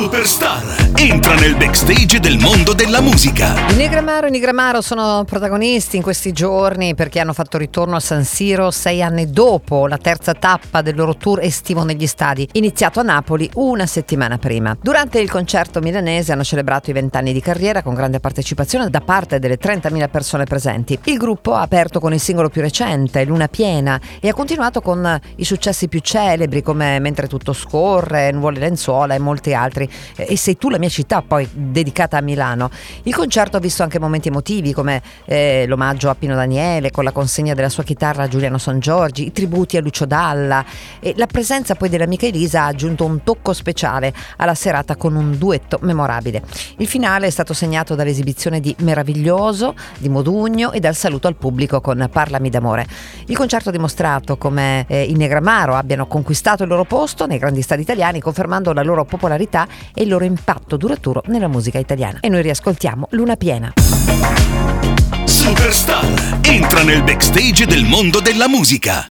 Superstar entra nel backstage del mondo della musica. I Negramaro sono protagonisti in questi giorni perché hanno fatto ritorno a San Siro 6 anni dopo la terza tappa del loro tour estivo negli stadi, iniziato a Napoli una settimana prima. Durante il concerto milanese hanno celebrato i 20 anni di carriera con grande partecipazione da parte delle 30.000 persone presenti. Il gruppo ha aperto con il singolo più recente, Luna piena, e ha continuato con i successi più celebri come Mentre tutto scorre, Nuove lenzuola e molti altri. E Sei tu la mia città, poi dedicata a Milano. Il concerto ha visto anche momenti emotivi come l'omaggio a Pino Daniele con la consegna della sua chitarra a Giuliano Sangiorgi, i tributi a Lucio Dalla, e la presenza poi dell'amica Elisa ha aggiunto un tocco speciale alla serata con un duetto memorabile. Il finale è stato segnato dall'esibizione di Meraviglioso di Modugno e dal saluto al pubblico con Parlami d'amore. Il concerto ha dimostrato come i Negramaro abbiano conquistato il loro posto nei grandi stadi italiani, confermando la loro popolarità e il loro impatto duraturo nella musica italiana. E noi riascoltiamo Luna piena. Superstar entra nel backstage del mondo della musica.